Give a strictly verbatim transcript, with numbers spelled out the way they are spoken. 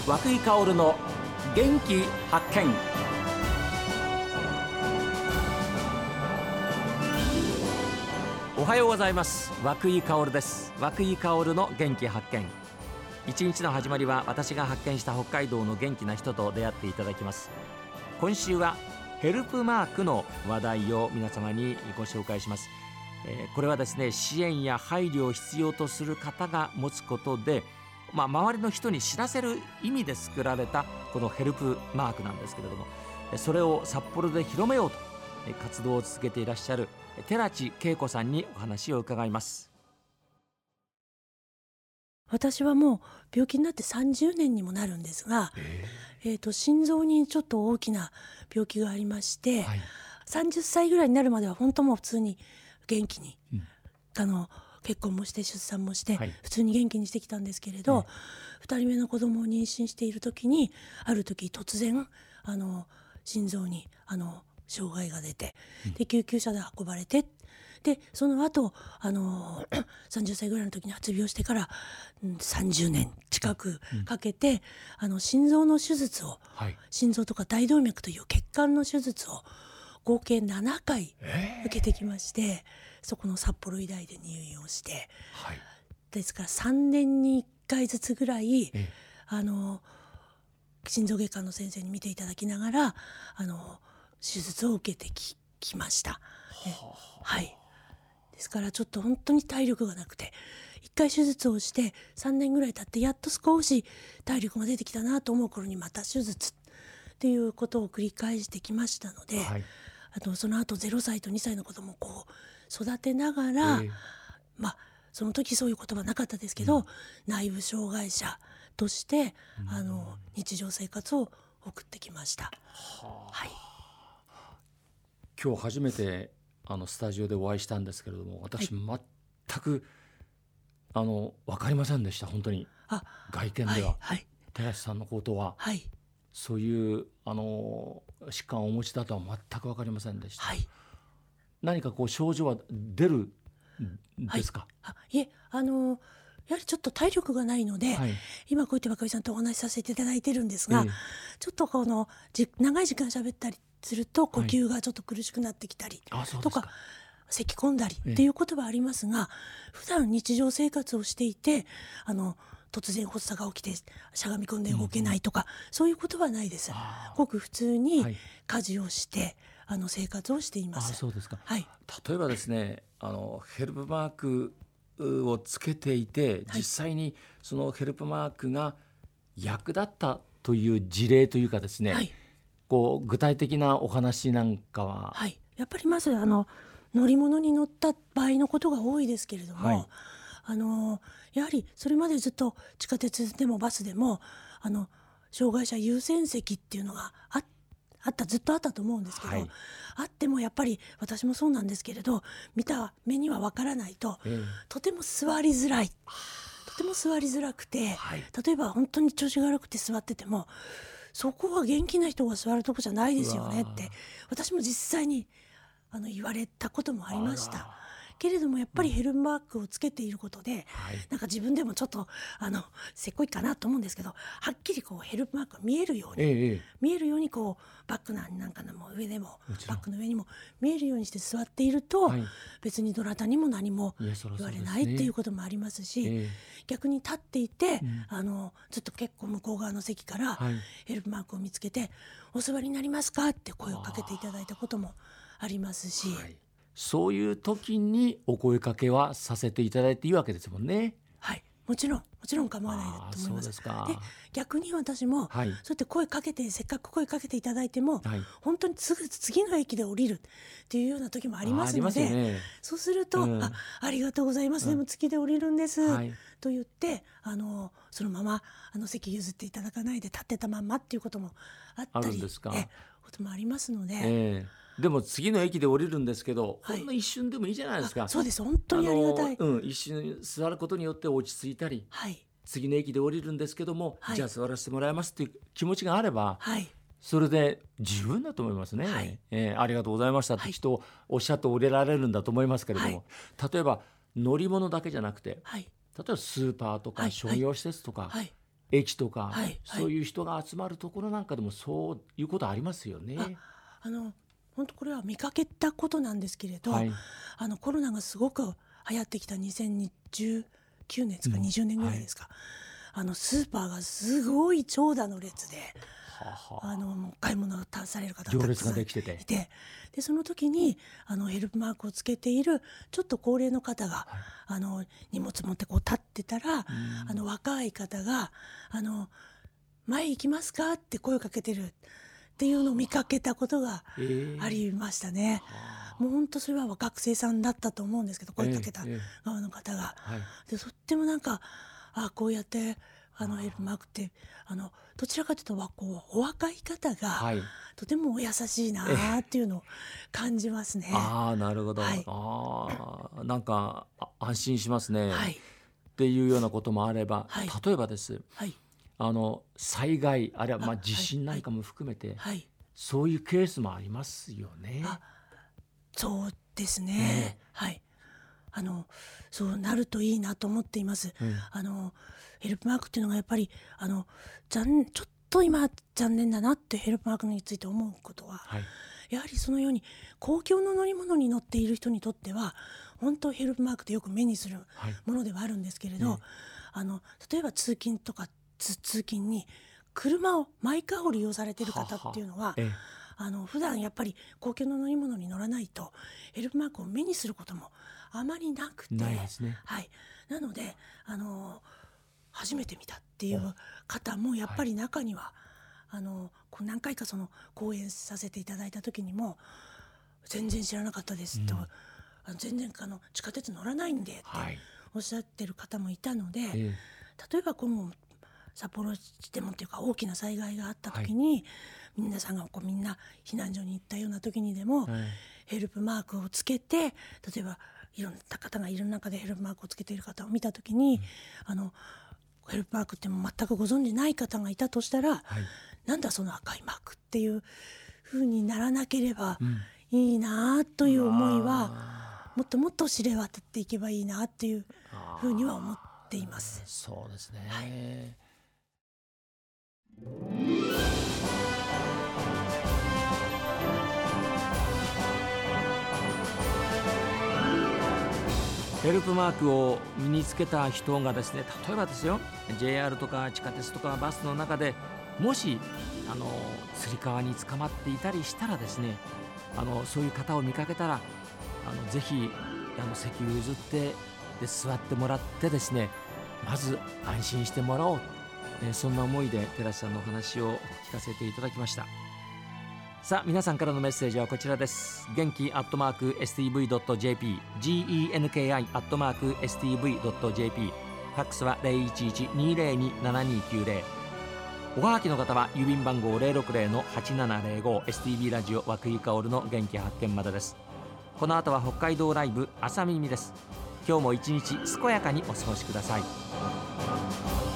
涌井薫の元気発見。おはようございます。涌井薫です。涌井薫の元気発見。一日の始まりは私が発見した北海道の元気な人と出会っていただきます。今週はヘルプマークの話題を皆様にご紹介します。えー、これはですね、支援や配慮を必要とする方が持つことで、まあ、周りの人に知らせる意味で作られたこのヘルプマークなんですけれども、それを札幌で広めようと活動を続けていらっしゃる寺地恵子さんにお話を伺います。 私はもう病気になってさんじゅうねんにもなるんですが、えーえー、と心臓にちょっと大きな病気がありまして、はい、さんじゅっさいぐらいになるまでは本当もう普通に元気に、うん、あの結婚もして出産もして、はい、普通に元気にしてきたんですけれど、うん、ふたりめの子供を妊娠している時にある時突然あの心臓にあの障害が出て、うん、で救急車で運ばれて、でその後あのさんじゅっさいぐらいの時に発病してから、うん、さんじゅうねん近くかけて、うん、あの心臓の手術を、はい、心臓とか大動脈という血管の手術を合計ななかい受けてきまして、えー、そこの札幌医大で入院をして、はい、ですからさんねんにいっかいずつぐらい、えー、あの心臓外科の先生に見ていただきながらあの手術を受けて き, きました。はい、ですからちょっと本当に体力がなくて、いっかい手術をしてさんねんぐらい経ってやっと少し体力が出てきたなと思う頃にまた手術っていうことを繰り返してきましたので、はい、あとその後ゼロさいとにさいの子供をこう育てながら、えー、まあその時そういう言葉なかったですけど、うん、内部障害者として、うん、あの日常生活を送ってきました。はあ、はい、 今日初めてあのスタジオでお会いしたんですけれども、私、はい、全くあの分かりませんでした。本当にあ外見では、はいはい、寺地さんのことは、はい、そういうあの疾患をお持ちだとは全く分かりませんでした。はい、何かこう症状は出るんですか？ はい、あいえあのやはりちょっと体力がないので、はい、今こうやって涌井さんとお話しさせていただいてるんですが、えー、ちょっとこのじ長い時間喋ったりすると呼吸がちょっと苦しくなってきたり、はい、とか咳き込んだりっていうことはありますが、えー、普段日常生活をしていてあの突然発作が起きてしゃがみ込んで動けないとか、うん、そういうことはないです。ごく普通に家事をして、はい、あの生活をしています。 あ、そうですか。 はい、 例えばですね、あのヘルプマークをつけていて、実際にそのヘルプマークが役立ったという事例というかですね、はい、こう具体的なお話なんかは、 はい、やっぱりまずあの乗り物に乗った場合のことが多いですけれども、はい、あのやはりそれまでずっと地下鉄でもバスでもあの障害者優先席っていうのが あ, あったずっとあったと思うんですけど、はい、あってもやっぱり私もそうなんですけれど、見た目にはわからないと、えー、とても座りづらい、とても座りづらくて、はい、例えば本当に調子が悪くて座ってても、そこは元気な人が座るとこじゃないですよねって私も実際にあの言われたこともありましたけれども、やっぱりヘルプマークをつけていることで、うん、なんか自分でもちょっとあのせっこいかなと思うんですけど、はっきりこうヘルプマークが見えるように、ええ、見えるようにこうバッグなんかのも上でもバッグの上にも見えるようにして座っていると、はい、別にどなたにも何も言われないっていうこともありますし、ええ、逆に立っていて、うん、あのずっと結構向こう側の席からヘルプマークを見つけて、はい、お座りになりますかって声をかけていただいたこともありますし、はい、 そういう時にお声かけはさせていただいていいわけですもんね。 はい、もちろんもちろん構わないと思います。 そうですか。 で逆に私も、はい、そうやって声かけてせっかく声かけていただいても、はい、本当にすぐ次の駅で降りるっていうような時もありますので、ね、そうすると、うん、あ, ありがとうございます、うん、でも次で降りるんです、はい、と言ってあのそのままあの席譲っていただかないで立ってたまんまっていうこともあったり、 あるんですか？ えこともありますので、 えーでも次の駅で降りるんですけど、はい、ほんの一瞬でもいいじゃないですか。 そうです、本当にありがたい。 うん、一瞬座ることによって落ち着いたり、はい、次の駅で降りるんですけども、はい、じゃあ座らせてもらいますっていう気持ちがあれば、はい、それで十分だと思いますね。はい、えー、ありがとうございましたって人をおっしゃって降りられるんだと思いますけれども、はい、例えば乗り物だけじゃなくて、はい、例えばスーパーとか商業施設とか、はいはい、 駅とか、 はいはい、 そういう人が集まるところなんかでもそういうことありますよね。 ああの本当これは見かけたことなんですけれど、はい、あのコロナがすごく流行ってきたにせんじゅうきゅうねんですか、うん、にじゅうねんぐらいですか、はい、あのスーパーがすごい長蛇の列で、ははあの買い物をされる方がたくさんいて、でその時にあのヘルプマークをつけているちょっと高齢の方が、はい、あの荷物持ってこう立ってたら、あの若い方があの前行きますかって声をかけてるっていうのを見かけたことがありましたね。えー、もう本当それは学生さんだったと思うんですけど、声かけた側の方が、えーえーはい、でとってもなんかあこうやってあのヘルプマークってあのどちらかというとはこうお若い方が、はい、とてもお優しいなっていうのを感じますね。 ああなるほど、はい、あなんか安心しますね、はい、っていうようなこともあれば、はい、例えばです、はい、あの災害あるいはまあ地震なんかも含めて、はいはい、そういうケースもありますよね。 あそうですね、ねはい、あのそうなるといいなと思っています、うん、あのヘルプマークっていうのがやっぱりあの残ちょっと今残念だなってヘルプマークについて思うことは、はい、やはりそのように公共の乗り物に乗っている人にとっては本当ヘルプマークってよく目にするものではあるんですけれど、はい、あの例えば通勤とか通勤に車をマイカーを利用されている方っていうのは、ははええ、あの普段やっぱり公共の乗り物に乗らないとヘルプマークを目にすることもあまりなくて、 ないですね、 はい、なのであの初めて見たっていう方もやっぱり中には、はい、あの何回かその講演させていただいた時にも全然知らなかったですと、うん、あの全然あの地下鉄乗らないんでっておっしゃってる方もいたので、はい、例えば今後札幌市でもっていうか大きな災害があった時に、はい、皆さんがこうみんな避難所に行ったような時にでも、はい、ヘルプマークをつけて例えばいろんな方がいる中でヘルプマークをつけている方を見た時に、うん、あのヘルプマークって全くご存じない方がいたとしたら、はい、なんだその赤いマークっていう風にならなければいいなという思いは、うん、もっともっと知れ渡っていけばいいなっていう風には思っています。 そうですね、はい、ヘルプマークを身につけた人がですね、例えばですよ ジェイアール とか地下鉄とかバスの中でもしあのつり革に捕まっていたりしたらですね、あのそういう方を見かけたらあのぜひあの席を譲ってで座ってもらってですね、まず安心してもらおう、えー、そんな思いで寺師さんのお話を聞かせていただきました。さあ皆さんからのメッセージはこちらです。元気アットマーク エスティーブイドットジェーピー genki アットマーク エスティーブイドットジェーピー ファックスは ゼロいちいち にゼロに ななにきゅうゼロ、おはがきの方は郵便番号 ゼロろくゼロのはちななゼロご エスティービー ラジオ和久井薫の元気発見までです。この後は北海道ライブ朝耳です。今日も一日健やかにお過ごしください。